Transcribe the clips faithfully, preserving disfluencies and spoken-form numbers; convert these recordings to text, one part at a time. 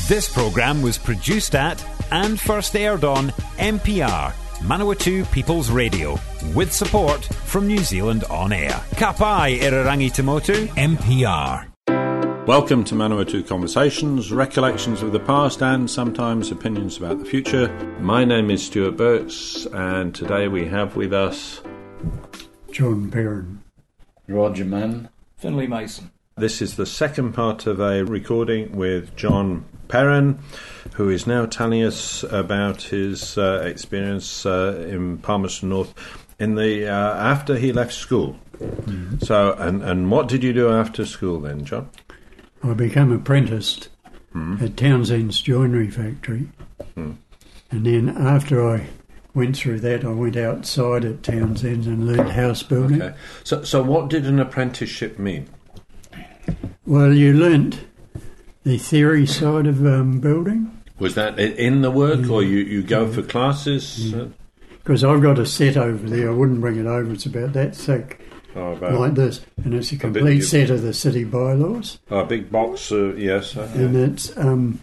This programme was produced at and first aired on M P R, Manawatu People's Radio, with support from New Zealand On Air. Ka pai Irarangi Tamotu, M P R. Welcome to Manawatu Conversations, recollections of the past and sometimes opinions about the future. My name is Stuart Burks and today we have with us John Perrin, Roger Mann, Finlay Mason. This is the second part of a recording with John Perrin, who is now telling us about his uh, experience uh, in Palmerston North in the uh, after he left school. Mm-hmm. So, and, and what did you do after school then, John? I became apprenticed mm. at Townsend's joinery factory, mm. and then after I went through that, I went outside at Townsend's and learned house building. Okay. So, so what did an apprenticeship mean? Well, you learnt the theory side of um, building. Was that in the work, yeah. or you, you go yeah. for classes? Because yeah. I've got a set over there. I wouldn't bring it over. It's about that thick, oh, about like this, and it's a complete a bit, set of the city bylaws. Oh, a big box, uh, yes. Okay. And it's um,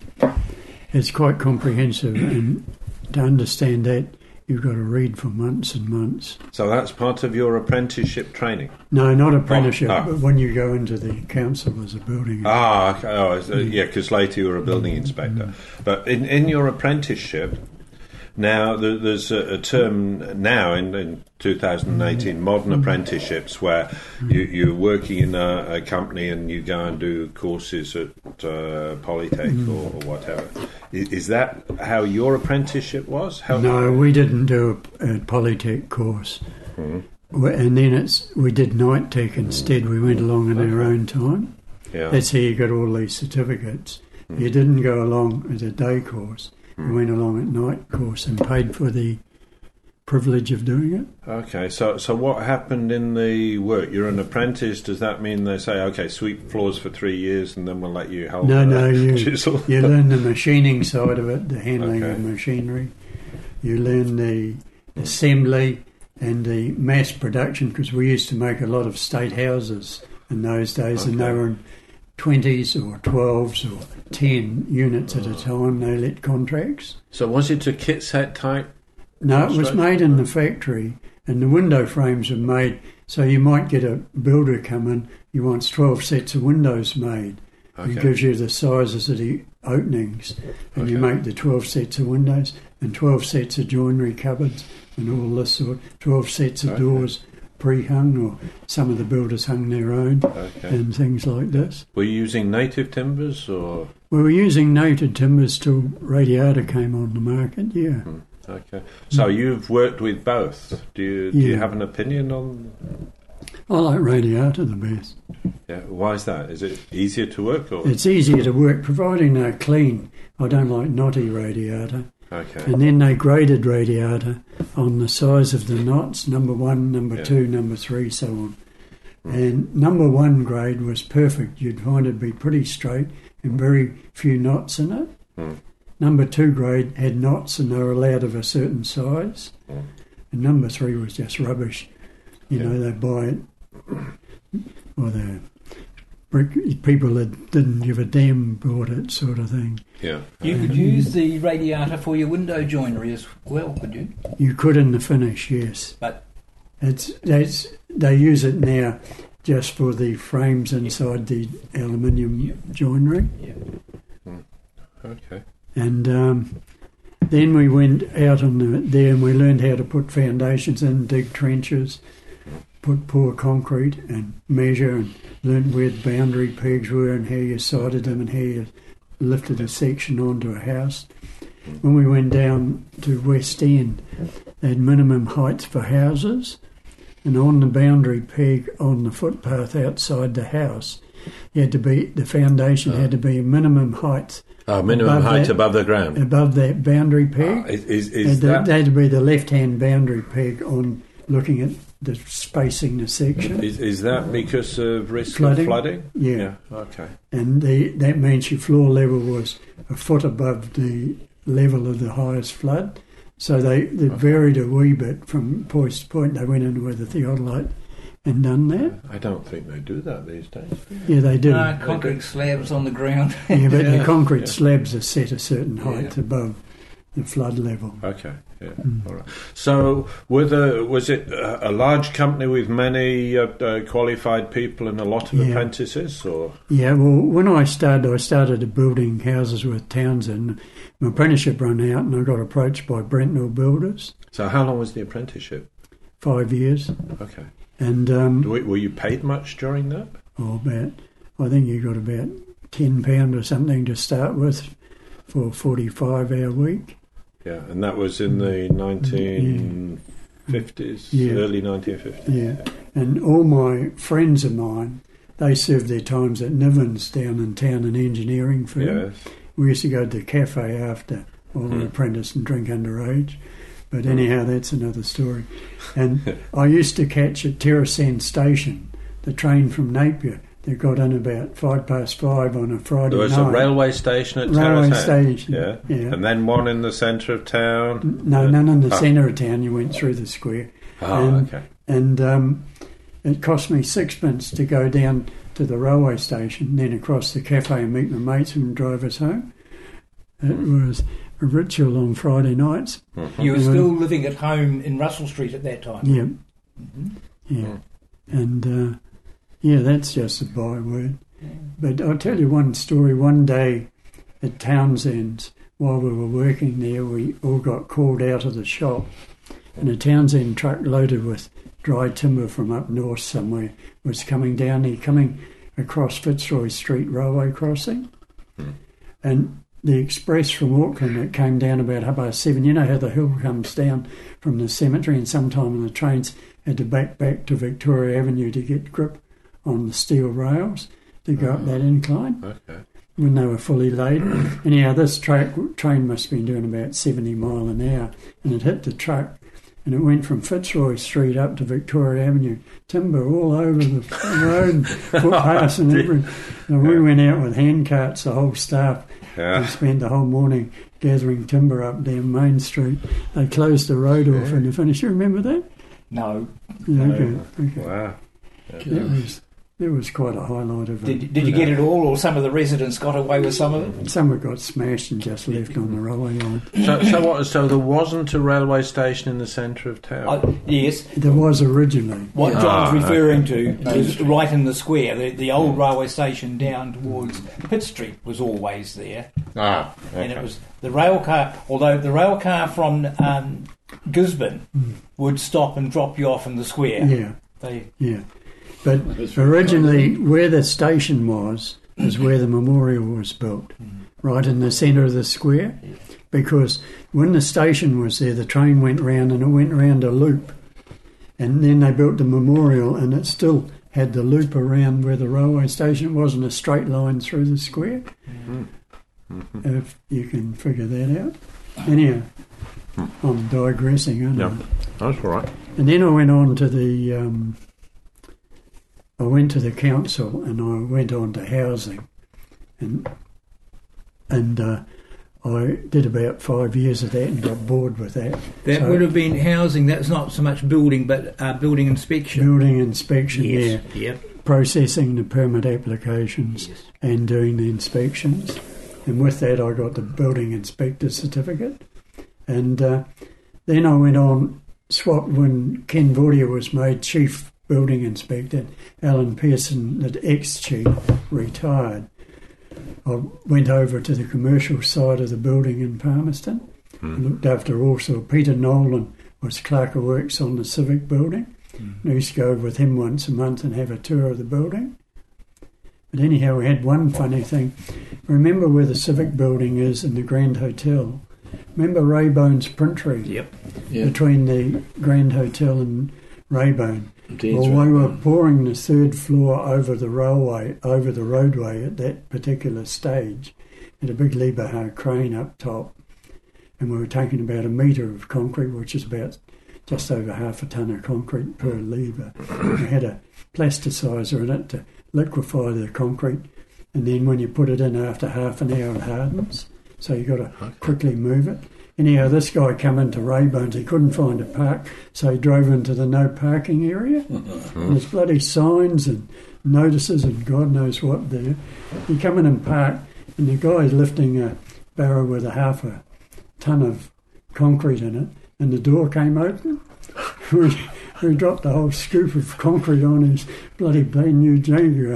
it's quite comprehensive, and to understand that, you've got to read for months and months. So that's part of your apprenticeship training? No, not apprenticeship, oh, oh. but when you go into the council as a building Ah, okay. Oh, so, yeah, because later you were a building inspector. Mm-hmm. But in, in your apprenticeship, now there, there's a, a term now in, in two thousand eighteen, mm-hmm. modern apprenticeships, where mm-hmm. you, you're working in a, a company and you go and do courses at uh, Polytech mm-hmm. or, or whatever. Is, is that how your apprenticeship was? How no, we didn't do a, a Polytech course. Mm-hmm. And then it's we did night tech instead. We went along in okay. our own time. Yeah. That's how you got all these certificates. Mm. You didn't go along as a day course. Mm. You went along at night course and paid for the privilege of doing it. Okay, so so what happened in the work? You're an apprentice. Does that mean they say, okay, sweep floors for three years and then we'll let you hold No, a no, you, chisel? You learn the machining side of it, the handling okay. of machinery. You learn the assembly and the mass production, because we used to make a lot of state houses in those days, okay. and they were in twenties or twelves or ten units at a time. They let contracts. So was it a kit set type? No, it was made in the factory, and the window frames were made. So you might get a builder come in, he wants twelve sets of windows made. Okay. He gives you the sizes of the openings, and okay. you make the twelve sets of windows and twelve sets of joinery cupboards and all this sort, twelve sets of okay. doors pre-hung, or some of the builders hung their own, okay. and things like this. Were you using native timbers, or...? We were using native timbers till Radiata came on the market, yeah. Hmm. Okay. So mm. you've worked with both. Do you, do yeah. you have an opinion on... I like Radiata the best. Yeah. Why is that? Is it easier to work, or...? It's easier to work, providing they're clean. I don't like knotty Radiata. Okay. And then they graded Radiata on the size of the knots, number one, number yeah. two, number three, so on. Mm. And number one grade was perfect. You'd find it'd be pretty straight and very few knots in it. Mm. Number two grade had knots and they were allowed of a certain size. Mm. And number three was just rubbish. You yeah. know, they buy it, or the people that didn't give a damn bought it, sort of thing. Yeah. You could use the Radiata for your window joinery as well, could you? You could in the finish, yes. But it's that's they use it now just for the frames inside yeah. the aluminium yeah. joinery. Yeah. Mm. Okay. And um, then we went out on the, there and we learned how to put foundations in, dig trenches, put pour concrete and measure, and learned where the boundary pegs were and how you sighted them and how you lifted a section onto a house. When we went down to West End, they had minimum heights for houses, and on the boundary peg on the footpath outside the house, you had to be the foundation oh. had to be a minimum height. Oh, minimum above height that, above the ground. Above that boundary peg. Oh, is is, is that? that... That had to be the left-hand boundary peg on looking at the spacing the section. Is, is that because of risk flooding? of flooding? Yeah. yeah. Okay. And the, that means your floor level was a foot above the level of the highest flood. So they, they okay. varied a wee bit from point to point. They went in with a theodolite and done that. I don't think they do that these days. Yeah, they do. Uh, concrete slabs on the ground. Yeah, but Yeah, the concrete yeah. slabs are set a certain height Yeah. above the flood level. Okay, yeah, Mm. all right. So, were the, was it a, a large company with many uh, uh, qualified people and a lot of Yeah. apprentices, or Yeah, well, when I started, I started building houses with Townsend. My apprenticeship ran out and I got approached by Brentnell Builders, so? How long was the apprenticeship? five years. Okay. And, um, Were, were you paid much during that? oh, about, I think you got about ten pounds or something to start with for a forty-five hour week. Yeah, and that was in the nineteen fifties, Yeah. early nineteen fifties. Yeah, and all my friends of mine, they served their times at Nivens down in town, an engineering firm. Yes. We used to go to the cafe after while we were Hmm. apprentice and drink underage. But anyhow, that's another story. And I used to catch at Terrasant Station the train from Napier that got in about five past five on a Friday There was night. a railway station at Railway Terrasant. station, Yeah. yeah. And then one in the centre of town. No, none in the Oh. centre of town. You went through the square. Oh, and, okay. And um, it cost me sixpence to go down to the railway station, then across the cafe and meet my mates and drive us home. It was a ritual on Friday nights. Mhm. You were Yeah. still living at home in Russell Street at that time. Yeah, Mhm. yeah. And uh, yeah, that's just a byword. But I'll tell you one story. One day at Townsend's, while we were working there, we all got called out of the shop, and a Townsend truck loaded with dry timber from up north somewhere was coming down there, coming across Fitzroy Street railway crossing. And the express from Auckland, it came down about half past seven. You know how the hill comes down from the cemetery, and sometime the trains had to back back to Victoria Avenue to get grip on the steel rails to go up that incline Okay. when they were fully laden. Anyhow, this track, train must have been doing about seventy mile an hour, and it hit the truck, and it went from Fitzroy Street up to Victoria Avenue, timber all over the road, footpaths and everything. And we went out with hand carts, the whole staff. We Yeah. spent the whole morning gathering timber up down Main Street. They closed the road off Yeah. in the finish. You remember that? No. Yeah, okay, okay. Wow. That was that was quite a highlight of it. Did, did you get it all, or some of the residents got away with some of it? Some of it got smashed and just left on the railway line. So, so what? So there wasn't a railway station in the centre of town. I, yes. There was originally. What Yeah. John's Ah, referring to was right in the square. The, the old railway station down towards Pitt Street was always there. ah, And okay. it was the rail car, although the rail car from um, Gisborne Mm. would stop and drop you off in the square. Yeah, They, yeah. But That's very originally, where the station was, is where the memorial was built, right in the centre of the square. Because when the station was there, the train went round and it went round a loop. And then they built the memorial, and it still had the loop around where the railway station. It wasn't a straight line through the square. Mhm. If you can figure that out. Anyhow, I'm digressing, aren't I? Yeah. That's all right. And then I went on to the, um, I went to the council and I went on to housing, and and uh, I did about five years of that and got bored with that. that So- would have been housing. That's not so much building, but uh, building inspection. Building inspection, yeah, Yep. processing the permit applications Yes. and doing the inspections. And with that, I got the building inspector certificate. And uh, then I went on, swapped when Ken Vordia was made chief building inspector. Alan Pearson, the ex-chief, retired. I went over to the commercial side of the building in Palmerston. Hmm. Looked after also Peter Nolan was clerk of works on the civic building. I used to go with him once a month and have a tour of the building. But anyhow, we had one funny thing. Remember where the civic building is in the Grand Hotel? Remember Raybone's printery Yep. Yeah. between the Grand Hotel and Raybone? Dean's Well, we Road. were pouring the third floor over the railway, over the roadway at that particular stage. Had a big Lieberhard crane up top, and we were taking about a metre of concrete, which is about just over half a tonne of concrete per lever. We had a plasticizer in it to liquefy the concrete, and then when you put it in after half an hour it hardens, so you've got to quickly move it. Anyhow, this guy come into Raybones. He couldn't find a park, so he drove into the no parking area. Mm-hmm. And there's bloody signs and notices and God knows what there. He come in and parked, and the guy's lifting a barrow with a half a ton of concrete in it, and the door came open. we, we dropped a whole scoop of concrete on his bloody brand new Jaguar.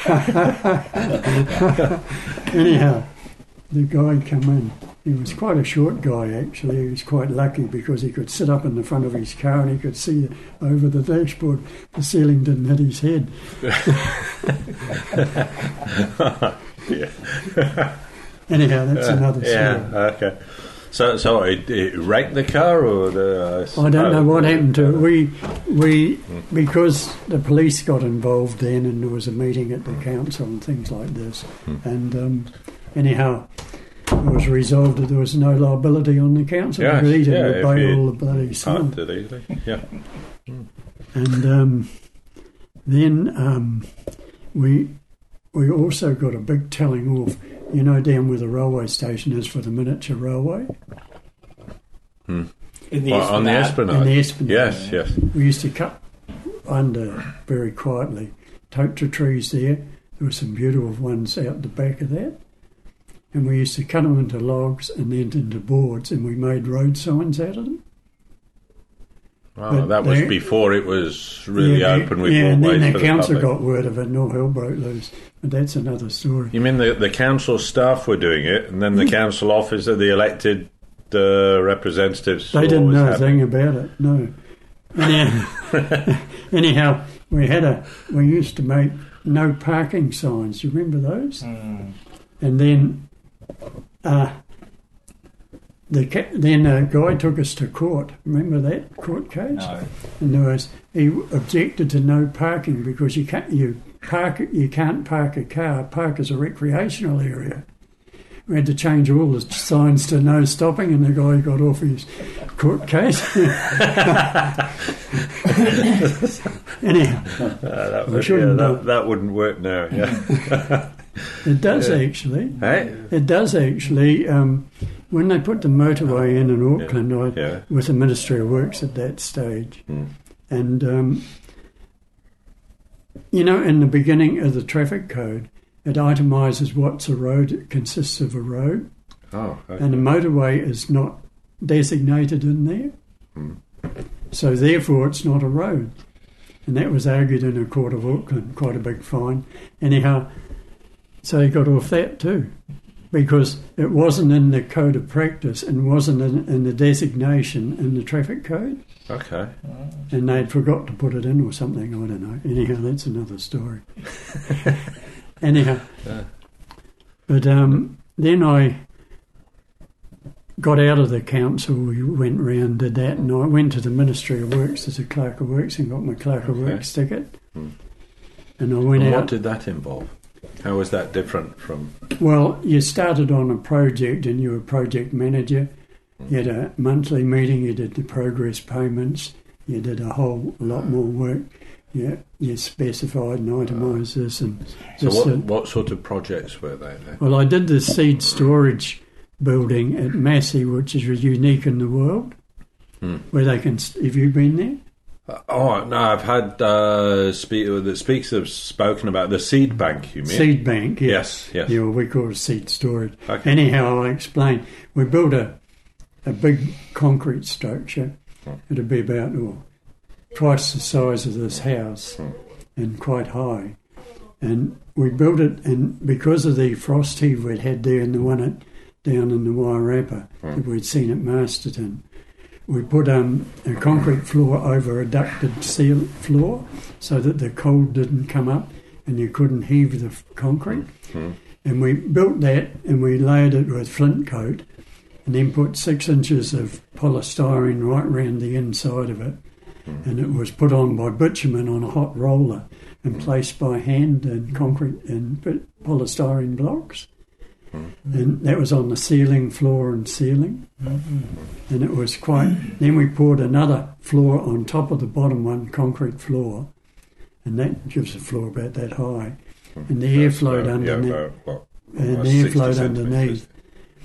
Anyhow, the guy come in. He was quite a short guy, actually. He was quite lucky because he could sit up in the front of his car and he could see over the dashboard. The ceiling didn't hit his head. Yeah. Anyhow, that's uh, another story. Yeah, okay. So, so it, it wrecked the car, or the? Uh, I don't know what happened to it. We, we, because the police got involved then, and there was a meeting at the council and things like this. Mm. And um, anyhow, it was resolved that there was no liability on the council Yes, because he didn't yeah, obey all the bloody signs. Did easily, yeah. Mm. And um, then um, we we also got a big telling off. You know, down where the railway station is for the miniature railway? Hmm. In the Oh, on the Esplanade. In the Esplanade. Yes, yes. We used to cut under very quietly tokta trees there. There were some beautiful ones out the back of that. And we used to cut them into logs and then into boards, and we made road signs out of them. Oh, But that was they- before it was really yeah, open with yeah, and then walkways the for council the public. got word of it and all hell broke loose. But that's another story. You mean the, the council staff were doing it, and then the council officer, the elected uh, representatives... They saw didn't what was know a happening? thing about it, no. Anyhow, anyhow, we had a. We used to make no parking signs. Do you remember those? Mm. And then, uh, the ca- then a guy took us to court. Remember that court case? No. And there was he objected to no parking because you can't you park you can't park a car. Park as a recreational area. We had to change all the signs to no stopping, and the guy got off his court case. Anyhow, Uh, that, We would, shouldn't yeah, do that, it. that wouldn't work now, yeah. it does actually. Hey? It does actually. Um, when they put the motorway in in Auckland, I Yeah. with the Ministry of Works at that stage, Mm. and um, you know, in the beginning of the traffic code, it itemises what's a road. It consists of a road, Oh, okay. and a motorway is not designated in there. Mm. So therefore, it's not a road. And that was argued in a court of Auckland, quite a big fine. Anyhow, so he got off that too, because it wasn't in the code of practice and wasn't in, in the designation in the traffic code, Okay. and they'd forgot to put it in or something, I don't know. Anyhow, that's another story. Anyhow, Yeah. but um, then I got out of the council, we went round, did that, and I went to the Ministry of Works as a clerk of works and got my clerk of Okay. works ticket. Hmm. And I went And out. what did that involve? How was that different from... Well, you started on a project and you were project manager. You had a monthly meeting, you did the progress payments, you did a whole lot more work. You, you specified and itemised this and So this. what, and- what sort of projects were they then? Well, I did the seed storage building at Massey, which is unique in the world, Hmm. where they can... Have you been there? Uh, oh, no, I've had... Uh, speak, the speakers have spoken about the seed bank, you mean? Seed bank, yeah. Yes, yes. Yeah, well, we call it seed storage. Okay. Anyhow, I explained. We built a, a big concrete structure. Hmm. It'd be about oh, twice the size of this house Hmm. and quite high. And we built it, and because of the frost heave we'd had there and the one at, down in the Wairarapa Hmm. that we'd seen at Masterton, we put um, a concrete floor over a ducted seal floor so that the cold didn't come up and you couldn't heave the f- concrete. Hmm. And we built that and we layered it with flint coat and then put six inches of polystyrene right round the inside of it. And it was put on by bitumen on a hot roller and placed by hand in concrete and polystyrene blocks. And that was on the ceiling, floor and ceiling. And it was quite... Then we poured another floor on top of the bottom one, concrete floor, and that gives the floor about that high. And the air That's, flowed uh, underneath. Yeah, about, what, And about the air sixty flowed centimetres. underneath.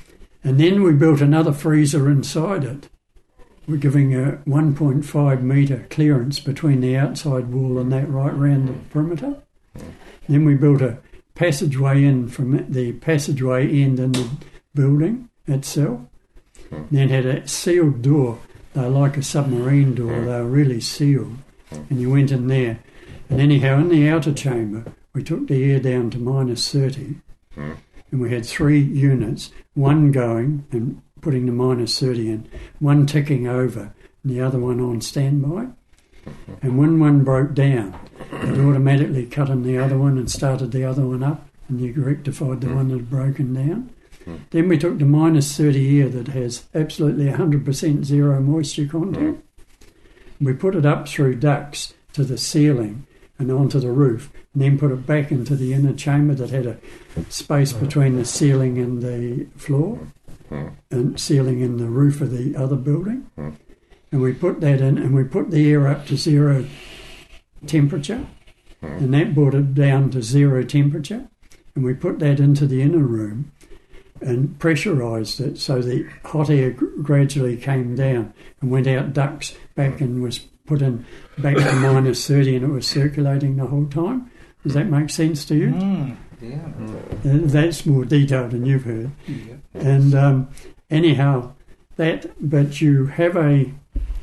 And then we built another freezer inside it. We're giving a one point five metre clearance between the outside wall and that right round the perimeter. Then we built a passageway in from the passageway end in the building itself. Then had a sealed door. They were like a submarine door. They were really sealed. And you went in there. And anyhow, in the outer chamber, we took the air down to minus thirty. And we had three units, one going and putting the minus thirty in, one ticking over, and the other one on standby. And when one broke down, it automatically cut in the other one and started the other one up, and you rectified the one that had broken down. Then we took the minus thirty air that has absolutely one hundred percent zero moisture content. We put it up through ducts to the ceiling and onto the roof, and then put it back into the inner chamber that had a space between the ceiling and the floor, and ceiling and the roof of the other building. And we put that in, and we put the air up to zero temperature, and that brought it down to zero temperature. And we put that into the inner room and pressurised it so the hot air gradually came down and went out ducts back and was put in back to minus thirty, and it was circulating the whole time. Does that make sense to you? Mm, yeah. Uh, that's more detailed than you've heard. Yeah. And um, anyhow, that, but you have a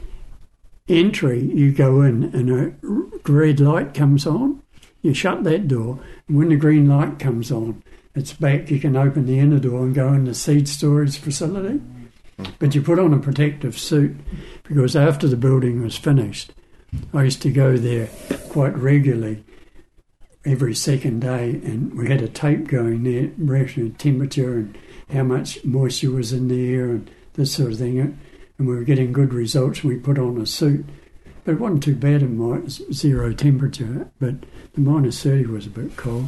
entry, you go in and a red light comes on, you shut that door, and when the green light comes on, it's back, you can open the inner door and go in the seed storage facility. But you put on a protective suit, because after the building was finished, I used to go there quite regularly every second day, and we had a tape going there, measuring temperature and how much moisture was in the air and this sort of thing, and we were getting good results. We put on a suit, but it wasn't too bad in my zero temperature, but the minus thirty was a bit cold.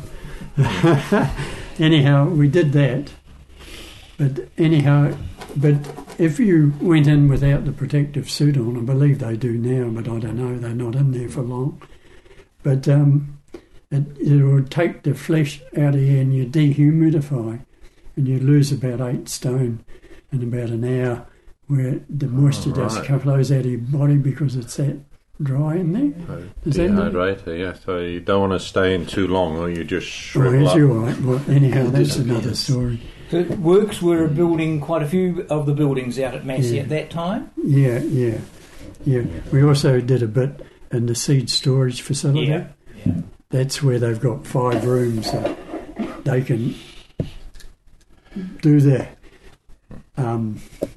Anyhow, we did that. But anyhow, but if you went in without the protective suit on, I believe they do now, but I don't know, they're not in there for long. But um, it, it would take the flesh out of you and you dehumidify, and you lose about eight stone in about an hour, where the moisture Oh, right. just flows out of your body because it's that dry in there. Is that not- Dehydrator, yeah. So you don't want to stay in too long, or you just Oh, shrivel is up. you all right? Well, anyhow, that's disappears. another story. The works were building quite a few of the buildings out at Massey Yeah. at that time. Yeah, yeah, yeah. We also did a bit in the seed storage facility. Yeah. yeah. That's where they've got five rooms that they can do the um,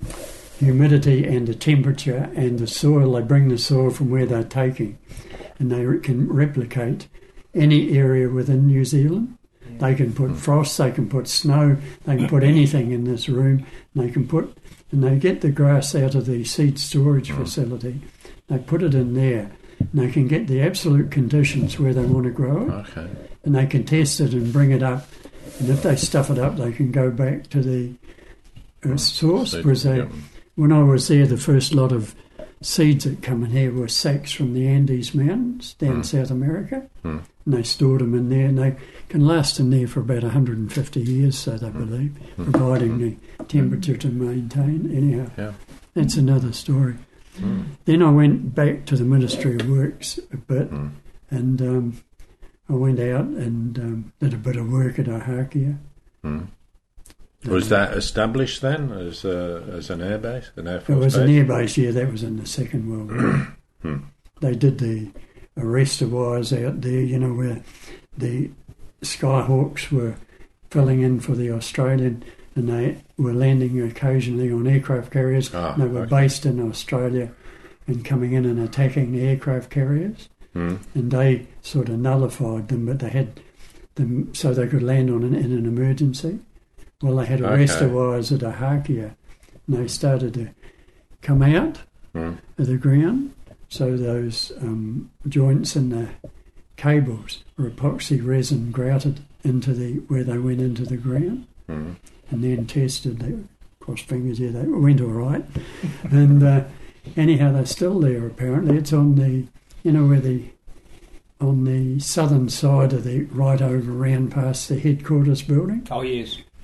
humidity and the temperature and the soil. They bring the soil from where they're taking, and they re- can replicate any area within New Zealand. They can put frost, they can put snow, they can put anything in this room. They can put, and they get the grass out of the seed storage facility. They put it in there, and they can get the absolute conditions where they want to grow it, Okay. and they can test it and bring it up. And if they stuff it up, they can go back to the uh, source. So, Because they, yeah. when I was there, the first lot of seeds that come in here were sacks from the Andes Mountains down Mm. South America. Mm. And they stored them in there, and they can last in there for about one hundred fifty years, so they believe, providing the temperature to maintain. Anyhow, Yeah. that's another story. Mm. Then I went back to the Ministry of Works a bit, Mm. and um, I went out and um, did a bit of work at Ohakia. Mm. Was that established then as a, as an air base, an air It force was base? an air base, yeah, that was in the Second World War. Hmm. They did the arrestor wires out there, you know, where the Skyhawks were filling in for the Australian, and they were landing occasionally on aircraft carriers. Ah, and they were okay. based in Australia and coming in and attacking the aircraft carriers. Mm. And they sort of nullified them, but they had them so they could land on an, in an emergency. Well, they had arrestor Okay. wires at Ohakia, and they started to come out Mm. of the ground. So those um, joints in the cables were epoxy resin grouted into the where they went into the ground, Mm. and then tested. They cross fingers, yeah, they went all right. And uh, anyhow, they're still there. Apparently, it's on the you know where the on the southern side of the right over round past the headquarters building. Oh yes.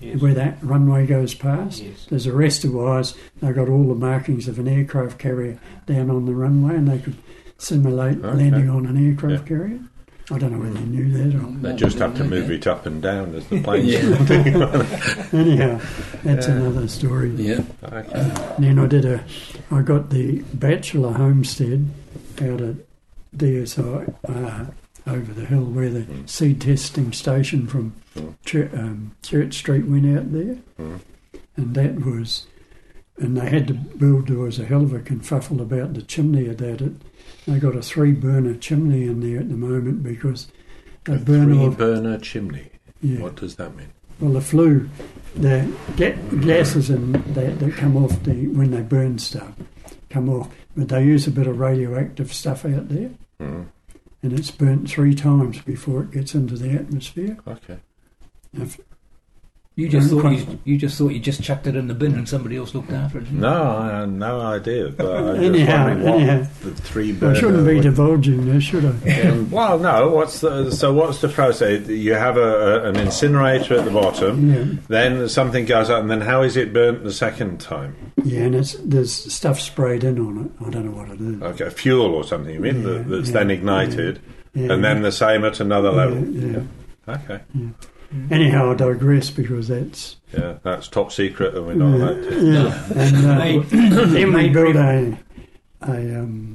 Yes. where that runway goes past. Yes. There's arrestor wires. They've got all the markings of an aircraft carrier down on the runway, and they could simulate Okay. landing on an aircraft Yeah. carrier. I don't know whether you knew that or They just have to move it up and down as the plane's anyhow. That's Yeah. another story. Yeah. Okay. And then I did a, I got the bachelor homestead out at D S I uh, over the hill where the Mm. seed testing station from Mm. Church, um, Church Street went out there, Mm. and that was, and they had to build. There was a hell of a kerfuffle about the chimney of that. It, they got a three burner chimney in there at the moment because they burn Three off. burner chimney. Yeah. What does that mean? Well, the flue, the ga- gases and that, that come off the when they burn stuff come off, but they use a bit of radioactive stuff out there, Mm. and it's burnt three times before it gets into the atmosphere. Okay. If, You just Don't thought quite- you, you just thought you just chucked it in the bin and somebody else looked after it. No, I had no idea. But I was just Anyhow, wondering what anyhow. the three I burner. shouldn't be would- divulging this, should I? Um, well, no. What's the so? What's the process? You have a, a, an incinerator at the bottom. Yeah, Then something goes up, and then how is it burnt the second time? yeah, and it's, there's stuff sprayed in on it. I don't know what it is. Okay, fuel or something. You mean Yeah, that, that's yeah, then ignited, Yeah, and then the same at another yeah, level. yeah. Okay. Anyhow, I digress because that's Yeah, that's top secret, and we're not yeah, allowed to. yeah. And uh, Made- then we made built re- a, a um,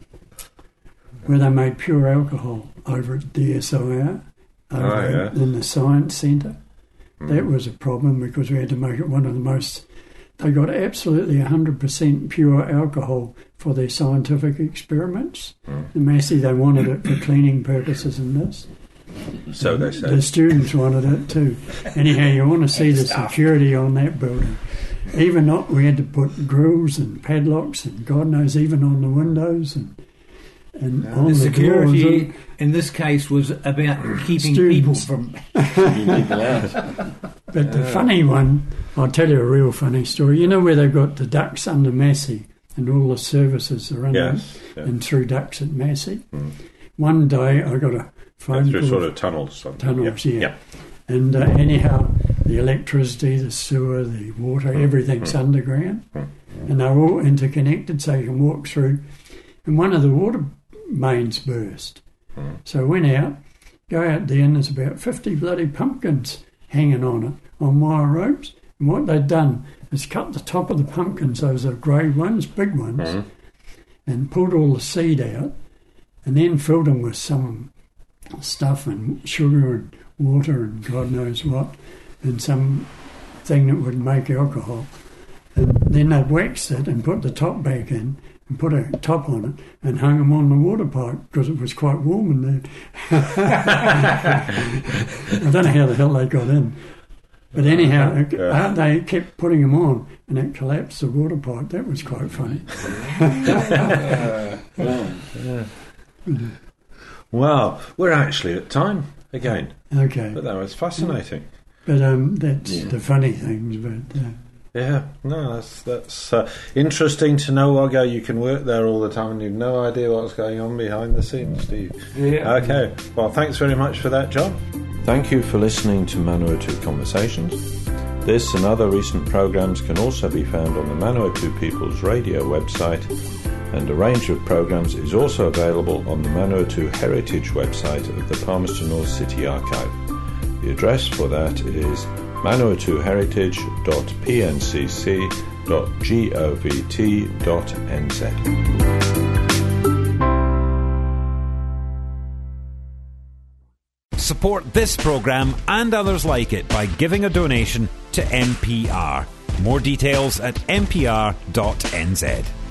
where they made pure alcohol over at D S I R, over Oh, yeah. in the science centre. Mm. That was a problem because we had to make it one of the most. They got absolutely one hundred percent pure alcohol for their scientific experiments. Mm. The Massey, they wanted it for cleaning purposes and this. So they The say. students wanted it too. Anyhow, you want to see the security on that building. Even not, we had to put grills and padlocks and God knows even on the windows and and on The the security doors. in this case was about keeping Students. people from. People out. But the funny one, I'll tell you a real funny story. You know where they've got the ducts under Massey and all the services are under Yes. Yeah. and through ducts at Massey. Mm. One day I got a phone Through call. sort of tunnels. Something. Tunnels, yeah. yeah. And uh, anyhow, the electricity, the sewer, the water, everything's underground. Mm. And they're all interconnected so you can walk through. And one of the water mains burst. Mm. So I went out, go out there, and there's about fifty bloody pumpkins hanging on it, on wire ropes. And what they'd done is cut the top of the pumpkins, those are grey ones, big ones, Mm. and pulled all the seed out, and then filled them with some stuff and sugar and water and God knows what, and some thing that would make alcohol. And then they'd waxed it and put the top back in and put a top on it and hung them on the water pipe because it was quite warm in there. I don't know how the hell they got in. But anyhow, it- Yeah. uh, they kept putting them on and it collapsed the water pipe. That was quite funny. Well, Well, we're actually at time again, Okay. but that was fascinating. But um, that's Yeah. the funny things. But uh, Yeah, no, that's that's uh, interesting to know, Wagga. You can work there all the time and you've no idea what's going on behind the scenes, do you? Yeah. Okay, well, thanks very much for that, John. Thank you for listening to Manawatu Conversations. This and other recent programmes can also be found on the Manawatu People's Radio website, and a range of programmes is also available on the Manawatu Heritage website of the Palmerston North City Archive. The address for that is manawatu heritage dot p n c c dot govt dot n z. Support this programme and others like it by giving a donation to N P R. More details at n p r dot n z.